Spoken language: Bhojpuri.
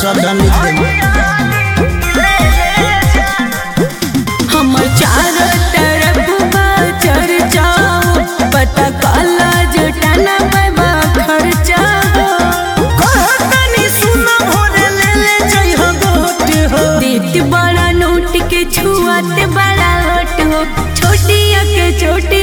सब डाल लिख दे। हमर चारों तरफ बा चर्चा हो, पता काला जुटाना पैबा खर्चा हो। कहतनी सुना भोरे ले ले जई हो गोट हो। देत बड़ा नोट के छुआत बड़ा होट हो, छोटिया के छोटी